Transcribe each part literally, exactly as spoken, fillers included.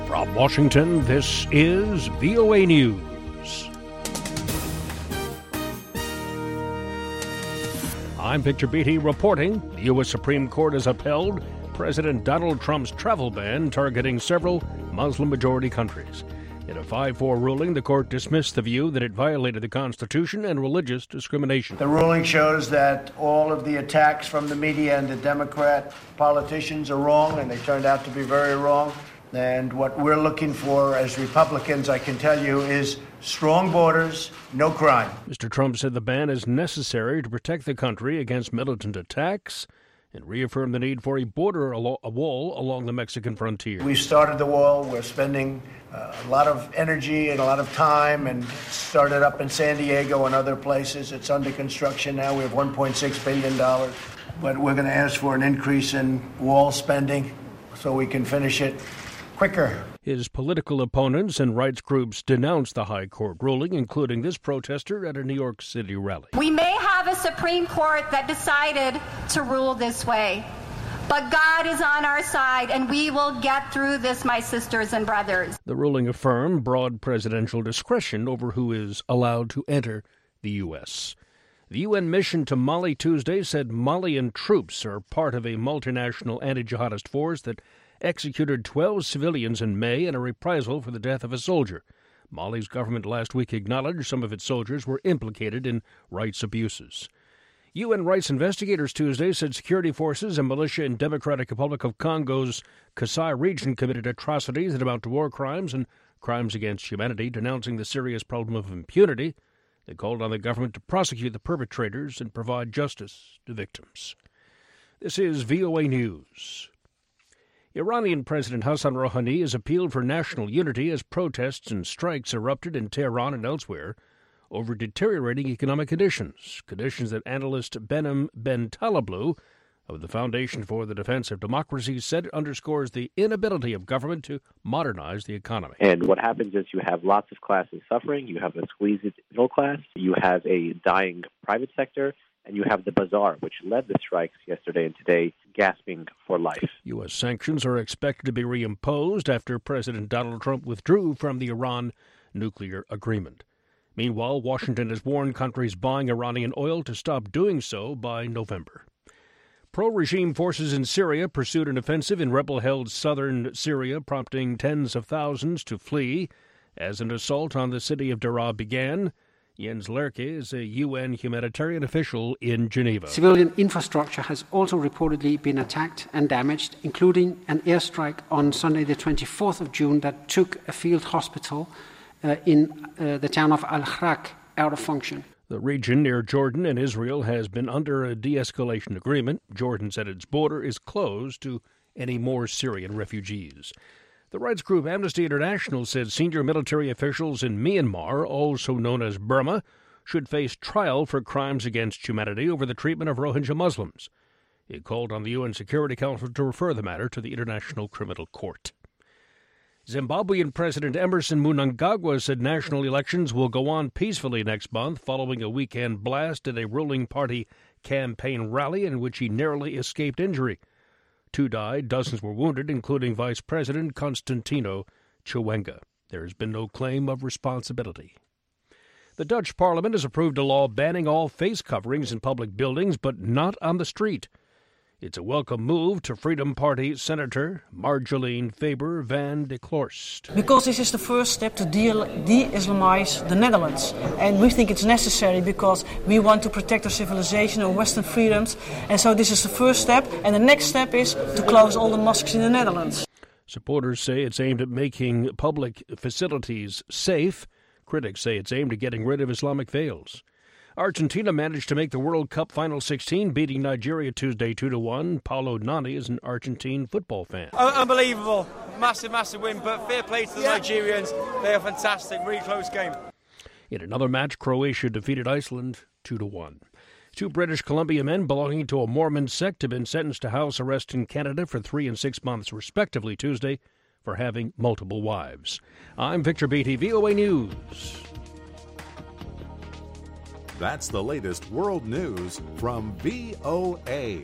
From Washington, this is V O A News. I'm Victor Beatty reporting. The U S Supreme Court has upheld President Donald Trump's travel ban targeting several Muslim-majority countries. In a five four ruling, the court dismissed the view that it violated the Constitution and religious discrimination. The ruling shows that all of the attacks from the media and the Democrat politicians are wrong, and they turned out to be very wrong. And what we're looking for as Republicans, I can tell you, is strong borders, no crime. Mister Trump said the ban is necessary to protect the country against militant attacks and reaffirmed the need for a border, a wall along the Mexican frontier. We started the wall. We're spending uh, a lot of energy and a lot of time, and started up in San Diego and other places. It's under construction now. We have one point six billion dollars. But we're going to ask for an increase in wall spending so we can finish it quicker. His political opponents and rights groups denounced the high court ruling, including this protester at a New York City rally. We may have a Supreme Court that decided to rule this way, but God is on our side, and we will get through this, my sisters and brothers. The ruling affirmed broad presidential discretion over who is allowed to enter the U S. The U N mission to Mali Tuesday said Malian troops are part of a multinational anti-jihadist force that executed twelve civilians in May in a reprisal for the death of a soldier. Mali's government last week acknowledged some of its soldiers were implicated in rights abuses. U N rights investigators Tuesday said security forces and militia in Democratic Republic of Congo's Kasai region committed atrocities that amount to war crimes and crimes against humanity, denouncing the serious problem of impunity. They called on the government to prosecute the perpetrators and provide justice to victims. This is V O A News. Iranian President Hassan Rouhani has appealed for national unity as protests and strikes erupted in Tehran and elsewhere over deteriorating economic conditions, conditions that analyst Behnam Bentaleblu of the Foundation for the Defense of Democracy said underscores the inability of government to modernize the economy. And what happens is you have lots of classes suffering, you have a squeezed middle class, you have a dying private sector, and you have the bazaar, which led the strikes yesterday and today, gasping for life. U S sanctions are expected to be reimposed after President Donald Trump withdrew from the Iran nuclear agreement. Meanwhile, Washington has warned countries buying Iranian oil to stop doing so by November. Pro-regime forces in Syria pursued an offensive in rebel-held southern Syria, prompting tens of thousands to flee as an assault on the city of Daraa began. Jens Lerke is a U N humanitarian official in Geneva. Civilian infrastructure has also reportedly been attacked and damaged, including an airstrike on Sunday the twenty-fourth of June that took a field hospital uh, in uh, the town of Al-Khrak out of function. The region near Jordan and Israel has been under a de-escalation agreement. Jordan said its border is closed to any more Syrian refugees. The rights group Amnesty International said senior military officials in Myanmar, also known as Burma, should face trial for crimes against humanity over the treatment of Rohingya Muslims. It called on the U N Security Council to refer the matter to the International Criminal Court. Zimbabwean President Emerson Mnangagwa said national elections will go on peacefully next month following a weekend blast at a ruling party campaign rally in which he narrowly escaped injury. Two died, dozens were wounded, including Vice President Constantino Chiwenga. There has been no claim of responsibility. The Dutch Parliament has approved a law banning all face coverings in public buildings, but not on the street. It's a welcome move to Freedom Party Senator Marjolein Faber van de Klorst. Because this is the first step to de-Islamize the Netherlands. And we think it's necessary because we want to protect our civilization and Western freedoms. And so this is the first step. And the next step is to close all the mosques in the Netherlands. Supporters say it's aimed at making public facilities safe. Critics say it's aimed at getting rid of Islamic veils. Argentina managed to make the World Cup Final sixteen, beating Nigeria Tuesday two to one. Paulo Nani is an Argentine football fan. Oh, unbelievable. Massive, massive win, but fair play to the yeah. Nigerians. They are fantastic. Really close game. In another match, Croatia defeated Iceland two to one. Two British Columbia men belonging to a Mormon sect have been sentenced to house arrest in Canada for three and six months, respectively, Tuesday, for having multiple wives. I'm Victor Beatty, V O A News. That's the latest world news from V O A.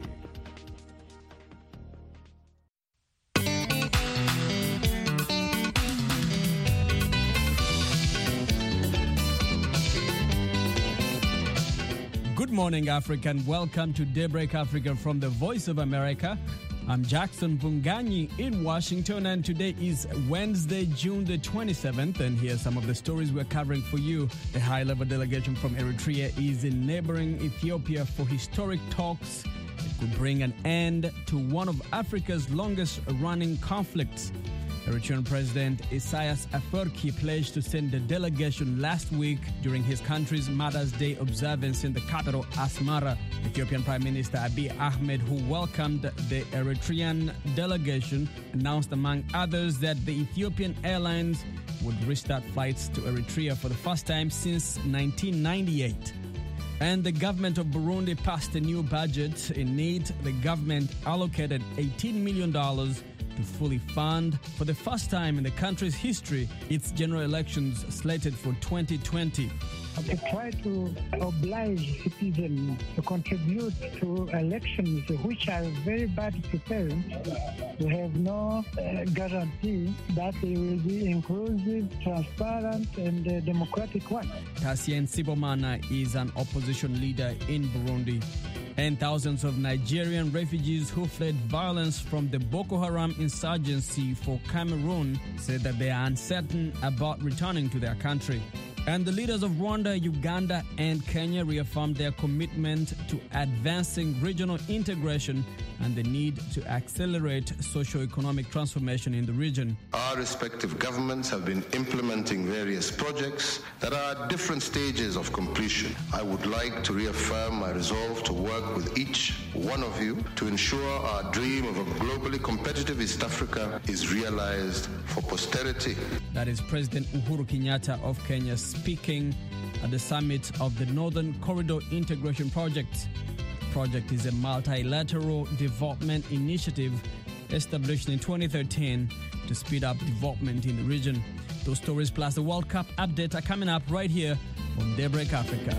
morning, Africa, and welcome to Daybreak Africa from the Voice of America. I'm Jackson Bunganyi in Washington, and today is Wednesday, June the twenty-seventh, and here's some of the stories we're covering for you. A high-level delegation from Eritrea is in neighboring Ethiopia for historic talks that could bring an end to one of Africa's longest-running conflicts. Eritrean President Isaias Afwerki pledged to send a delegation last week during his country's Mother's Day observance in the capital, Asmara. Ethiopian Prime Minister Abiy Ahmed, who welcomed the Eritrean delegation, announced, among others, that the Ethiopian Airlines would restart flights to Eritrea for the first time since nineteen ninety-eight. And the government of Burundi passed a new budget. In it, the government allocated eighteen million dollars to fully fund, for the first time in the country's history, its general elections slated for twenty twenty. To try to oblige citizens to contribute to elections which are very bad prepared, to have no uh, guarantee that they will be inclusive, transparent, and uh, democratic one. Tassien Sibomana is an opposition leader in Burundi. And thousands of Nigerian refugees who fled violence from the Boko Haram insurgency for Cameroon said that they are uncertain about returning to their country. And the leaders of Rwanda, Uganda, and Kenya reaffirmed their commitment to advancing regional integration and the need to accelerate socio-economic transformation in the region. Our respective governments have been implementing various projects that are at different stages of completion. I would like to reaffirm my resolve to work with each one of you to ensure our dream of a globally competitive East Africa is realized for posterity. That is President Uhuru Kenyatta of Kenya speaking at the summit of the Northern Corridor Integration Project. The project is a multilateral development initiative established in twenty thirteen to speed up development in the region. Those stories plus the World Cup update are coming up right here on Daybreak Africa.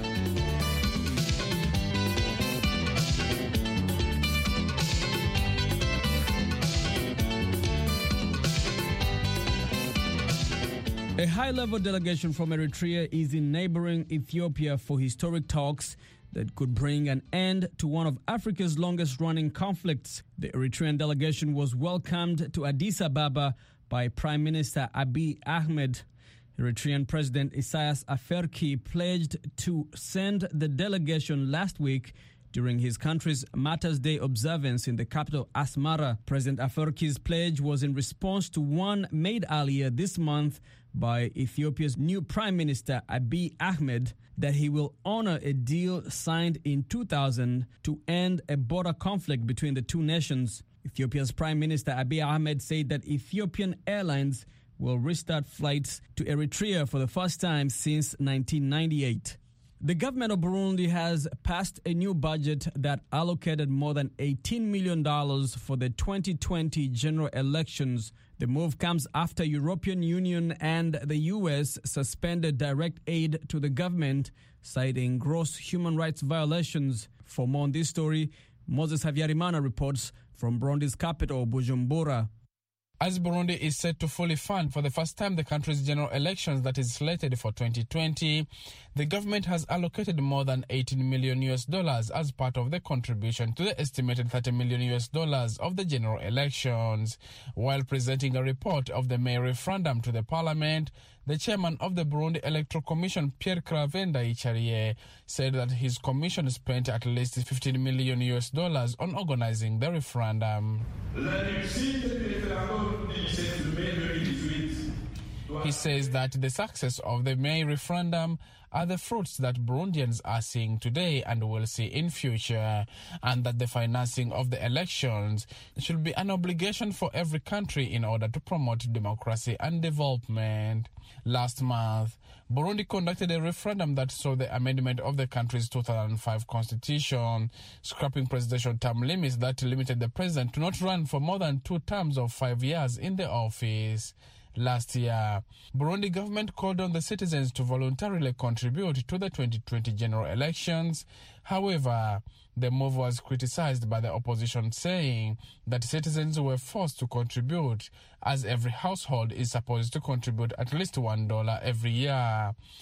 A high-level delegation from Eritrea is in neighboring Ethiopia for historic talks that could bring an end to one of Africa's longest-running conflicts. The Eritrean delegation was welcomed to Addis Ababa by Prime Minister Abiy Ahmed. Eritrean President Isaias Afwerki pledged to send the delegation last week during his country's Mother's Day observance in the capital, Asmara. President Afwerki's pledge was in response to one made earlier this month by Ethiopia's new Prime Minister Abiy Ahmed that he will honor a deal signed in two thousand to end a border conflict between the two nations. Ethiopia's Prime Minister Abiy Ahmed said that Ethiopian Airlines will restart flights to Eritrea for the first time since nineteen ninety-eight. The government of Burundi has passed a new budget that allocated more than eighteen million dollars for the twenty twenty general elections. The move comes after European Union and the U S suspended direct aid to the government, citing gross human rights violations. For more on this story, Moses Havyarimana reports from Burundi's capital, Bujumbura. As Burundi is set to fully fund for the first time the country's general elections that is slated for twenty twenty, the government has allocated more than eighteen million U S dollars as part of the contribution to the estimated thirty million U S dollars of the general elections. While presenting a report of the May referendum to the parliament, the chairman of the Burundi Electoral Commission, Pierre Claver Ndayicariye, said that his commission spent at least fifteen million U S dollars on organizing the referendum. He says that the success of the May referendum are the fruits that Burundians are seeing today and will see in future, and that the financing of the elections should be an obligation for every country in order to promote democracy and development. Last month, Burundi conducted a referendum that saw the amendment of the country's two thousand five constitution, scrapping presidential term limits that limited the president to not run for more than two terms of five years in the office. Last year, Burundi government called on the citizens to voluntarily contribute to the twenty twenty general elections. However, the move was criticized by the opposition, saying that citizens were forced to contribute, as every household is supposed to contribute at least one dollar every year.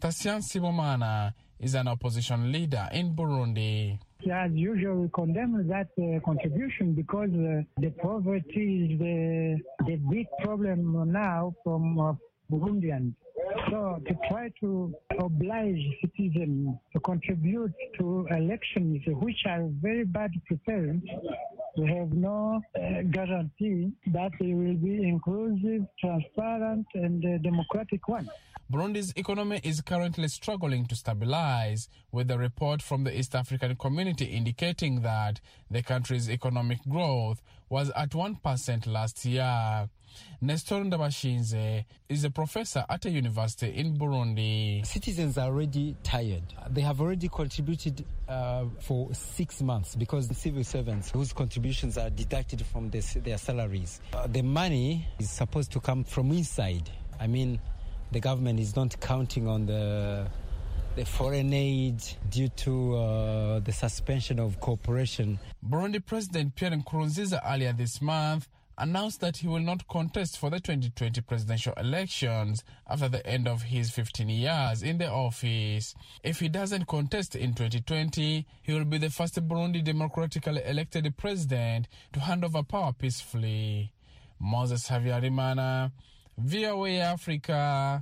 Tasian Sibomana is an opposition leader in Burundi. As usual, we condemn that uh, contribution because uh, the poverty is the, the big problem now from uh, Burundians. So to try to oblige citizens to contribute to elections which are very bad prepared, we have no uh, guarantee that they will be inclusive, transparent, and uh, democratic one. Burundi's economy is currently struggling to stabilize, with a report from the East African Community indicating that the country's economic growth was at one percent last year. Nestor Ndabashinze is a professor at a university in Burundi. Citizens are already tired. They have already contributed uh, for six months because the civil servants whose contributions are deducted from this, their salaries. Uh, the money is supposed to come from inside. I mean, the government is not counting on the the foreign aid due to uh, the suspension of cooperation. Burundi President Pierre Nkurunziza earlier this month announced that he will not contest for the twenty twenty presidential elections after the end of his fifteen years in the office. If he doesn't contest in twenty twenty, he will be the first Burundi democratically elected president to hand over power peacefully. Moses Havyarimana, V O A Africa,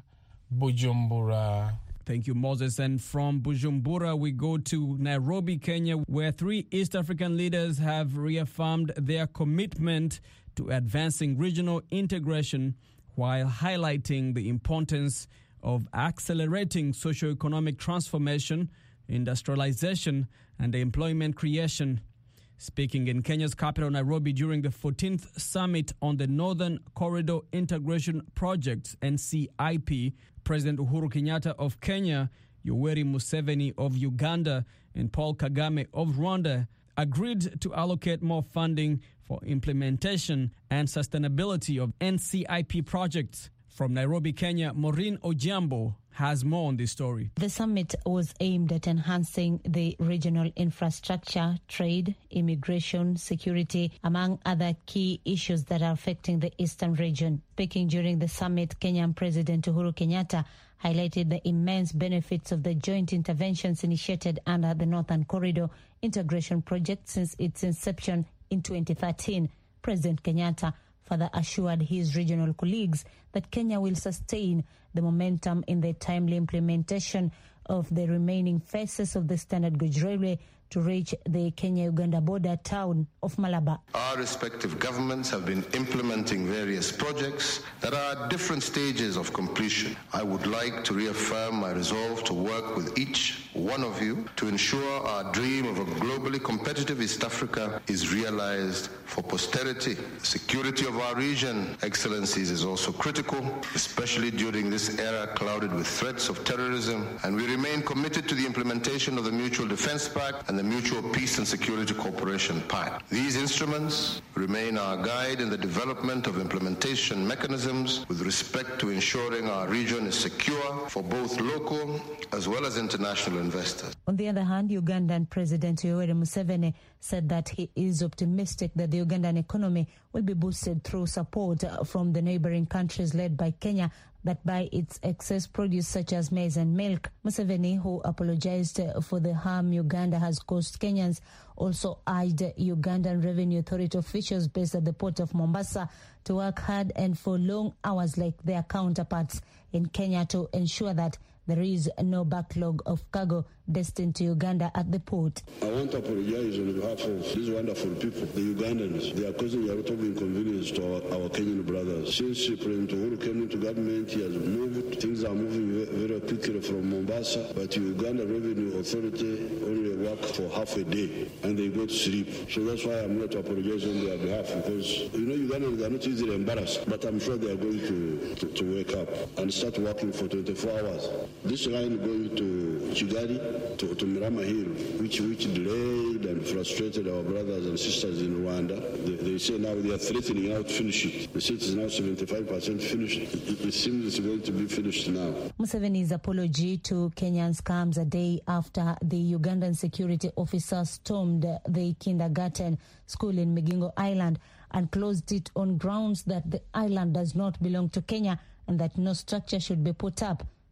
Bujumbura. Thank you, Moses. And from Bujumbura, we go to Nairobi, Kenya, where three East African leaders have reaffirmed their commitment to advancing regional integration while highlighting the importance of accelerating socio-economic transformation, industrialization, and employment creation. Speaking in Kenya's capital, Nairobi, during the fourteenth Summit on the Northern Corridor Integration Projects, N C I P, President Uhuru Kenyatta of Kenya, Yoweri Museveni of Uganda, and Paul Kagame of Rwanda agreed to allocate more funding for implementation and sustainability of N C I P projects. From Nairobi, Kenya, Maureen Ojiambo has more on this story. The summit was aimed at enhancing the regional infrastructure, trade, immigration, security, among other key issues that are affecting the eastern region. Speaking during the summit, Kenyan President Uhuru Kenyatta highlighted the immense benefits of the joint interventions initiated under the Northern Corridor Integration Project since its inception in twenty thirteen. President Kenyatta further assured his regional colleagues that Kenya will sustain the momentum in the timely implementation of the remaining phases of the Standard Gauge Railway to reach the Kenya-Uganda border town of Malaba. Our respective governments have been implementing various projects that are at different stages of completion. I would like to reaffirm my resolve to work with each one of you to ensure our dream of a globally competitive East Africa is realized for posterity. The security of our region, Excellencies, is also critical, especially during this era clouded with threats of terrorism, and we remain committed to the implementation of the Mutual Defense Pact and the Mutual Peace and Security Cooperation Pact. These instruments remain our guide in the development of implementation mechanisms with respect to ensuring our region is secure for both local as well as international investors. On the other hand, Ugandan President Yoweri Museveni said that he is optimistic that the Ugandan economy will be boosted through support from the neighboring countries led by Kenya that buy its excess produce such as maize and milk. Museveni, who apologized for the harm Uganda has caused Kenyans, also urged Ugandan Revenue Authority officials based at the port of Mombasa to work hard and for long hours like their counterparts in Kenya to ensure that there is no backlog of cargo destined to Uganda at the port. I want to apologize on behalf of these wonderful people, the Ugandans. They are causing a lot of inconvenience to our, our Kenyan brothers. Since President Uhuru came into government, he has moved. Things are moving very quickly from Mombasa, but the Uganda Revenue Authority only work for half a day and they go to sleep. So that's why I'm going to apologize on their behalf, because, you know, Ugandans are not easily embarrassed, but I'm sure they are going to, to, to wake up and start working for twenty-four hours. This line going to Kigali, to, to Mirama Hill, which, which delayed and frustrated our brothers and sisters in Rwanda. They, they say now they are threatening now to finish it. They say it is now seventy-five percent finished. It, it seems it's going to be finished now. Museveni's apology to Kenyans comes a day after the Ugandan security officer stormed the kindergarten school in Migingo Island and closed it on grounds that the island does not belong to Kenya and that no structure should be put up.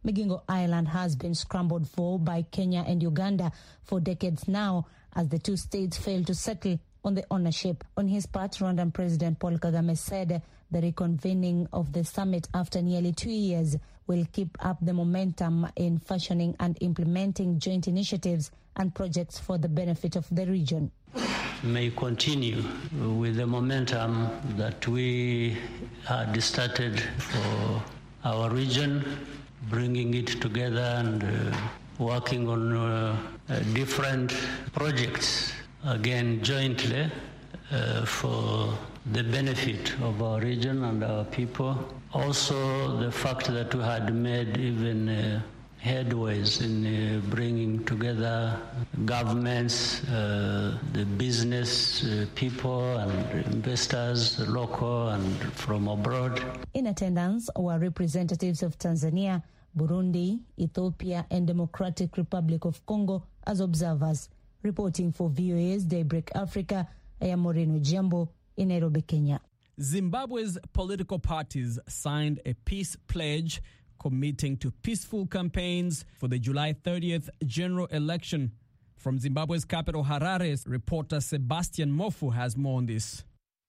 Migingo Island has been scrambled for by Kenya and Uganda for decades now, as the two states failed to settle on the ownership. On his part, Rwandan President Paul Kagame said the reconvening of the summit after nearly two years will keep up the momentum in fashioning and implementing joint initiatives and projects for the benefit of the region. May continue with the momentum that we had started for our region, bringing it together and uh, working on uh, uh, different projects, again jointly, uh, for the benefit of our region and our people. Also, the fact that we had made even uh, headways in uh, bringing together governments, uh, the business uh, people and investors, local and from abroad. In attendance were representatives of Tanzania, Burundi, Ethiopia and Democratic Republic of Congo as observers. Reporting for V O A's Daybreak Africa, I am Moreno Jambo in Nairobi, Kenya. Zimbabwe's political parties signed a peace pledge committing to peaceful campaigns for the July thirtieth general election. From Zimbabwe's capital, Harare, reporter Sebastian Mofu has more on this.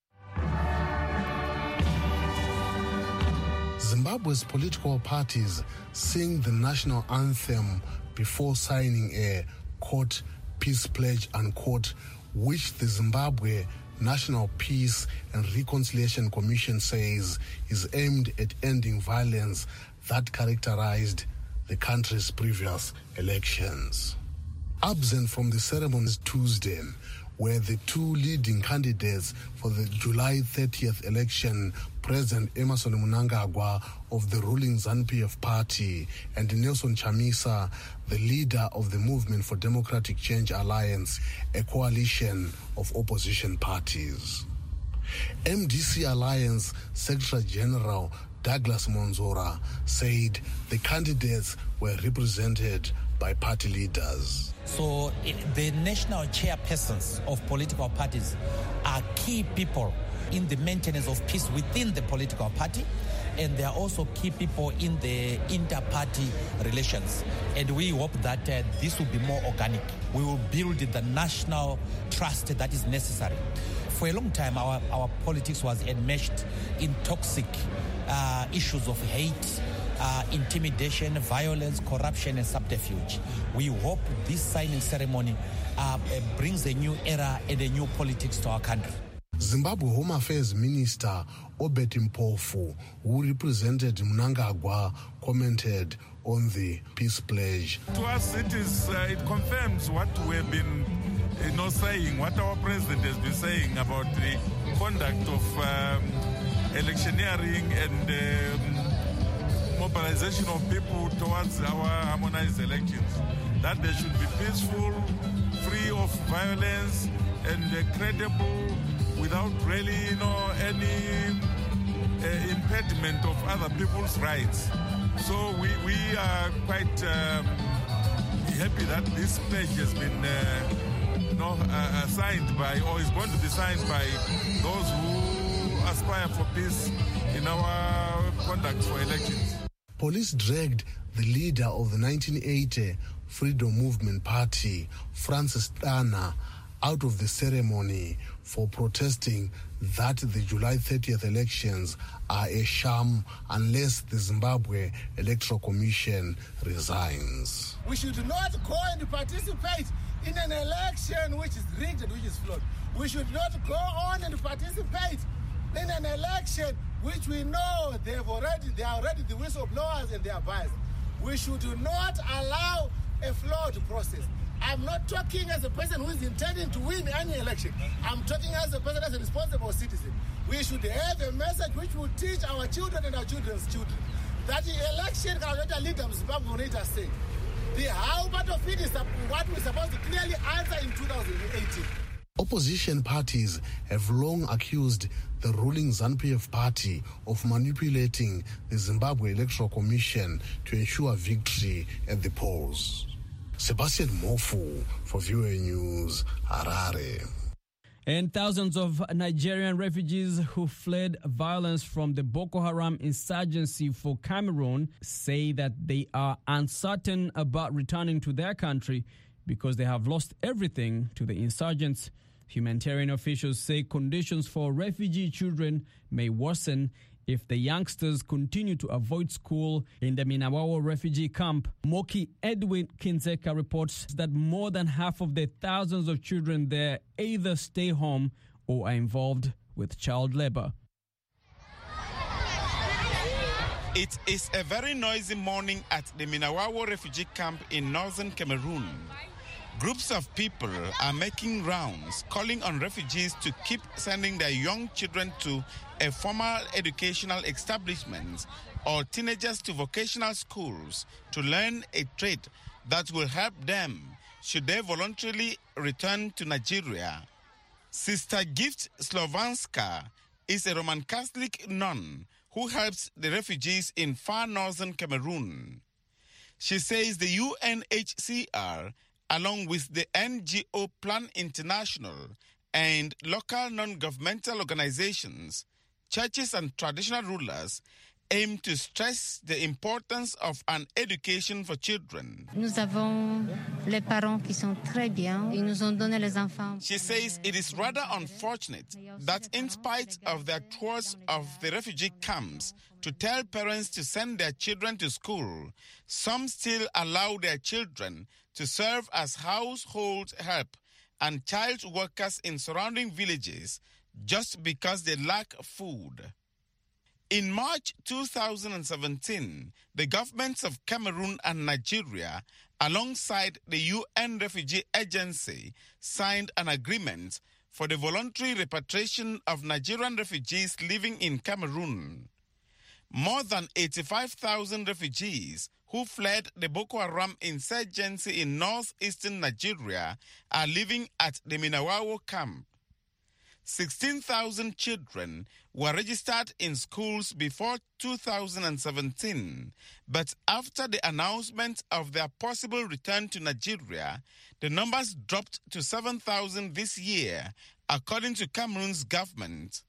Zimbabwe's political parties sing the national anthem before signing a, quote, peace pledge, unquote, which the Zimbabwe National Peace and Reconciliation Commission says is aimed at ending violence that characterized the country's previous elections. Absent from the ceremonies Tuesday were the two leading candidates for the July thirtieth election, President Emmerson Mnangagwa of the ruling ZANU-P F party and Nelson Chamisa, the leader of the Movement for Democratic Change Alliance, a coalition of opposition parties. M D C Alliance Secretary General Douglas Monzora said the candidates were represented by party leaders. So the national chairpersons of political parties are key people in the maintenance of peace within the political party, and they are also key people in the inter-party relations. And we hope that uh, this will be more organic. We will build the national trust that is necessary. For a long time, our, our politics was enmeshed in toxic uh, issues of hate, uh, intimidation, violence, corruption, and subterfuge. We hope this signing ceremony uh, brings a new era and a new politics to our country. Zimbabwe Home Affairs Minister Obed Mpofu, who represented Mnangagwa, commented on the peace pledge. To us, it is uh, it confirms what we have been you know, saying, what our president has been saying about the conduct of um, electioneering and um, mobilization of people towards our harmonized elections. That they should be peaceful, free of violence, and uh, credible, without really, you know, any uh, impediment of other people's rights. So we, we are quite um, happy that this pledge has been uh, you know, uh, signed by, or is going to be signed by those who aspire for peace in our conduct for elections. Police dragged the leader of the nineteen eighty Freedom Movement Party, Francis Dana, out of the ceremony for protesting that the July thirtieth elections are a sham unless the Zimbabwe Electoral Commission resigns. We should not go and participate in an election which is rigged, which is flawed. We should not go on and participate in an election which we know they have already, they are already the whistleblowers and they are biased. We should not allow a flawed process. I'm not talking as a person who is intending to win any election. I'm talking as a person, as a responsible citizen. We should have a message which will teach our children and our children's children that the election cannot lead them Zimbabwe to say. The how part of it is what we're supposed to clearly answer in two thousand eighteen. Opposition parties have long accused the ruling ZANU-P F party of manipulating the Zimbabwe Electoral Commission to ensure victory at the polls. Sebastian Mofu for V O A News, Harare. And thousands of Nigerian refugees who fled violence from the Boko Haram insurgency for Cameroon say that they are uncertain about returning to their country because they have lost everything to the insurgents. Humanitarian officials say conditions for refugee children may worsen if the youngsters continue to avoid school in the Minawawo refugee camp. Moki Edwin Kinzeka reports that more than half of the thousands of children there either stay home or are involved with child labor. It is a very noisy morning at the Minawawo refugee camp in northern Cameroon. Groups of people are making rounds, calling on refugees to keep sending their young children to a formal educational establishment or teenagers to vocational schools to learn a trade that will help them should they voluntarily return to Nigeria. Sister Gift Slovanska is a Roman Catholic nun who helps the refugees in far northern Cameroon. She says the U N H C R, along with the N G O Plan International and local non-governmental organizations, churches and traditional rulers aim to stress the importance of an education for children. Nous avons les parents qui sont très bien. Ils nous ont donné les enfants. She says it is rather unfortunate that in spite of their tours of the refugee camps to tell parents to send their children to school, some still allow their children to serve as household help and child workers in surrounding villages just because they lack food. In March two thousand seventeen, the governments of Cameroon and Nigeria, alongside the U N Refugee Agency, signed an agreement for the voluntary repatriation of Nigerian refugees living in Cameroon. More than eighty-five thousand refugees who fled the Boko Haram insurgency in northeastern Nigeria are living at the Minawawo camp. sixteen thousand children were registered in schools before two thousand seventeen, but after the announcement of their possible return to Nigeria, the numbers dropped to seven thousand this year, according to Cameroon's government.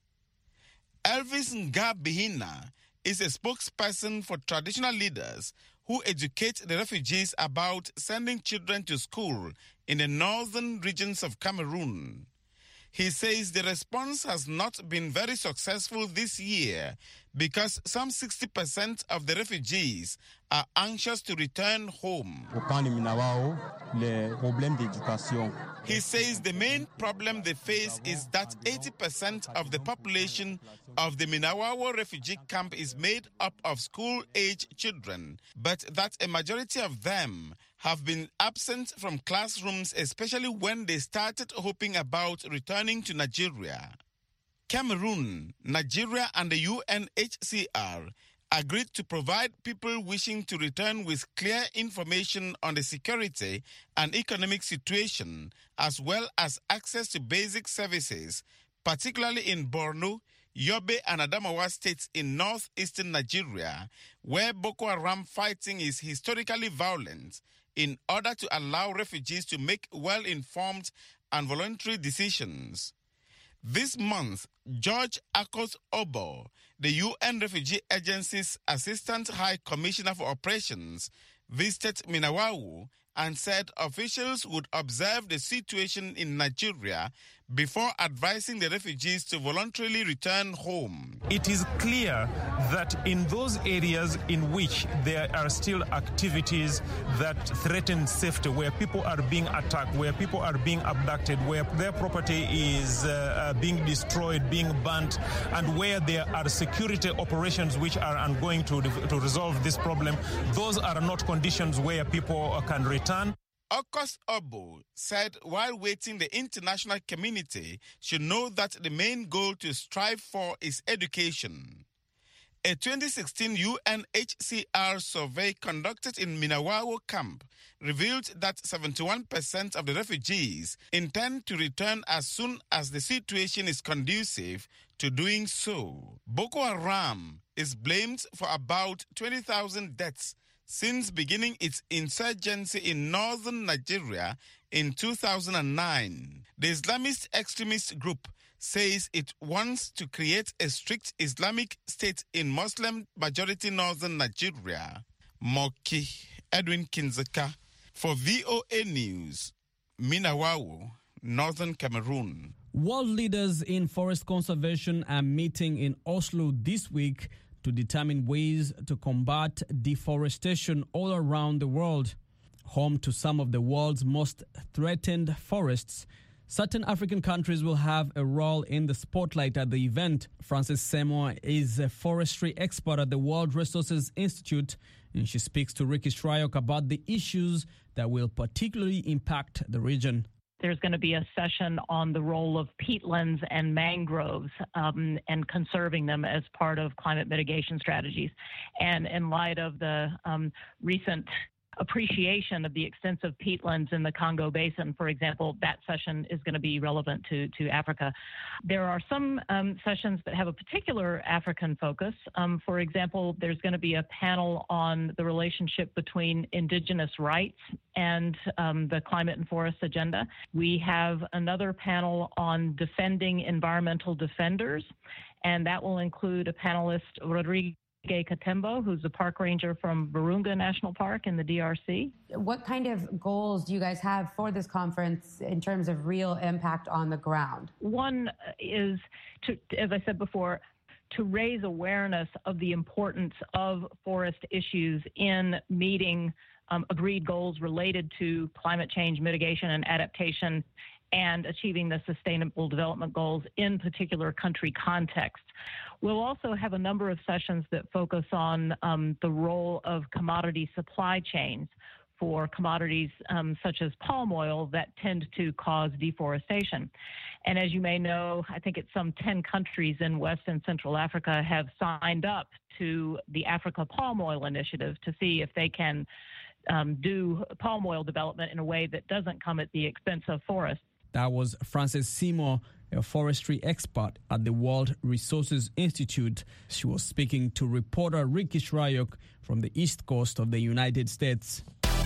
Elvis Ngabihina is a spokesperson for traditional leaders who educate the refugees about sending children to school in the northern regions of Cameroon. He says the response has not been very successful this year because some sixty percent of the refugees are anxious to return home. He says the main problem they face is that eighty percent of the population of the Minawawo refugee camp is made up of school-age children, but that a majority of them have been absent from classrooms, especially when they started hoping about returning to Nigeria. Cameroon, Nigeria, and the U N H C R agreed to provide people wishing to return with clear information on the security and economic situation, as well as access to basic services, particularly in Borno, Yobe, and Adamawa states in northeastern Nigeria, where Boko Haram fighting is historically violent, in order to allow refugees to make well-informed and voluntary decisions. This month, George Akos Obo, the U N Refugee Agency's Assistant High Commissioner for Operations, visited Minawawo and said officials would observe the situation in Nigeria before advising the refugees to voluntarily return home. It is clear that in those areas in which there are still activities that threaten safety, where people are being attacked, where people are being abducted, where their property is uh, uh, being destroyed, being burnt, and where there are security operations which are ongoing to, to resolve this problem, those are not conditions where people can return. Akos Obo said while waiting, the international community should know that the main goal to strive for is education. A twenty sixteen U N H C R survey conducted in Minawawo camp revealed that seventy-one percent of the refugees intend to return as soon as the situation is conducive to doing so. Boko Haram is blamed for about twenty thousand deaths since beginning its insurgency in northern Nigeria in two thousand nine. The Islamist extremist group says it wants to create a strict Islamic state in Muslim-majority northern Nigeria. Moki Edwin Kinzeka for V O A News, Minawawu, Northern Cameroon. World leaders in forest conservation are meeting in Oslo this week to determine ways to combat deforestation all around the world. Home to some of the world's most threatened forests, certain African countries will have a role in the spotlight at the event. Frances Seymour is a forestry expert at the World Resources Institute, and she speaks to Ricky Shryock about the issues that will particularly impact the region. There's going to be a session on the role of peatlands and mangroves um, and conserving them as part of climate mitigation strategies. And in light of the um, recent appreciation of the extensive peatlands in the Congo Basin, for example, that session is going to be relevant to, to Africa. There are some um, sessions that have a particular African focus. Um, for example, there's going to be a panel on the relationship between indigenous rights and um, the climate and forest agenda. We have another panel on defending environmental defenders, and that will include a panelist, Rodrigo Katembo, who's a park ranger from Virunga National Park in the D R C. What kind of goals do you guys have for this conference in terms of real impact on the ground? One is, to, as I said before, to raise awareness of the importance of forest issues in meeting um, agreed goals related to climate change mitigation and adaptation and achieving the Sustainable Development Goals in particular country contexts. We'll also have a number of sessions that focus on um, the role of commodity supply chains for commodities um, such as palm oil that tend to cause deforestation. And as you may know, I think it's some ten countries in West and Central Africa have signed up to the Africa Palm Oil Initiative to see if they can um, do palm oil development in a way that doesn't come at the expense of forests. That was Frances Seymour, a forestry expert at the World Resources Institute. She was speaking to reporter Ricky Shryock from the East Coast of the United States.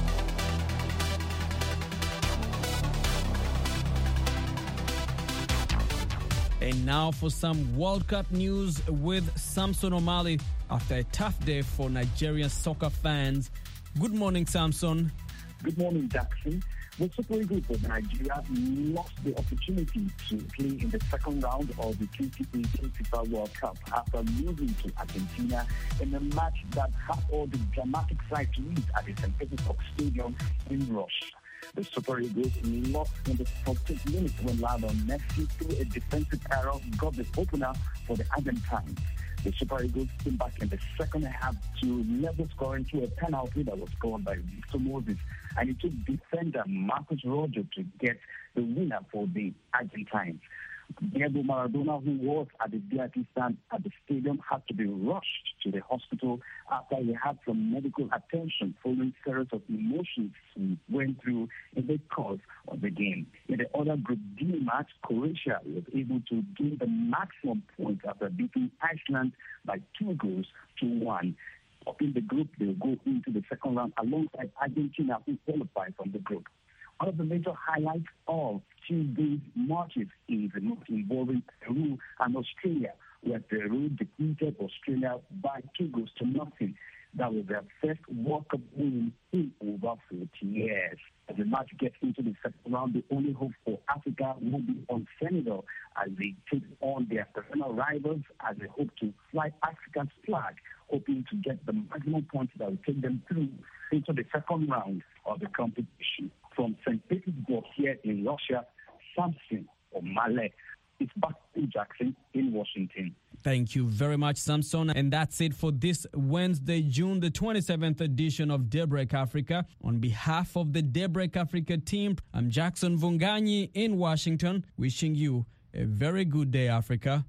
And now for some World Cup news with Samson Omali after a tough day for Nigerian soccer fans. Good morning, Samson. Good morning, Jackson. The Super Eagles of Nigeria lost the opportunity to play in the second round of the twenty eighteen FIFA World Cup after losing to Argentina in a match that had all the dramatic sides lead at the Saint Petersburg Stadium in Russia. The Super Eagles lost in the fourteenth minute when Lionel Messi, through a defensive error, got the opener for the Argentines. The Super Eagles came back in the second half to level scoring through a penalty that was scored by Victor Moses, and it took defender Marcus Rojo to get the winner for the Argentines. Diego Maradona, who was at the V I P stand at the stadium, had to be rushed to the hospital after he had some medical attention following series of emotions he went through in the course of the game. In the other Group D match, Croatia was able to gain the maximum points after beating Iceland by two goals to one. Up in the group, they will go into the second round alongside Argentina, who qualified from the group. One of the major highlights of Tuesday's matches is the match involving Peru and Australia, where Peru defeated Australia by two goals to nothing. That was their first World Cup win in over forty years. As the match gets into the second round, the only hope for Africa will be on Senegal as they take on their perennial rivals as they hope to fly Africa's flag, hoping to get the maximum points that will take them through into the second round of the competition. From Saint Petersburg here in Russia, Samson Omale. It's back to Jackson in Washington. Thank you very much, Samson. And that's it for this Wednesday, June the twenty-seventh edition of Daybreak Africa. On behalf of the Daybreak Africa team, I'm Jackson Vunganyi in Washington, wishing you a very good day, Africa.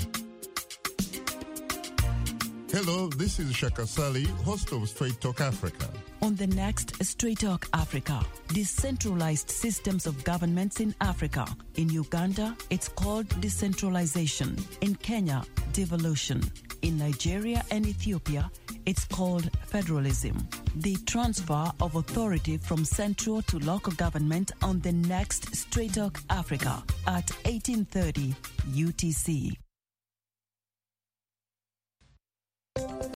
Hello, this is Shaka Sali, host of Straight Talk Africa. On the next Straight Talk Africa, decentralized systems of governments in Africa. In Uganda, it's called decentralization. In Kenya, devolution. In Nigeria and Ethiopia, it's called federalism. the transfer of authority from central to local government on the next Straight Talk Africa at eighteen thirty U T C.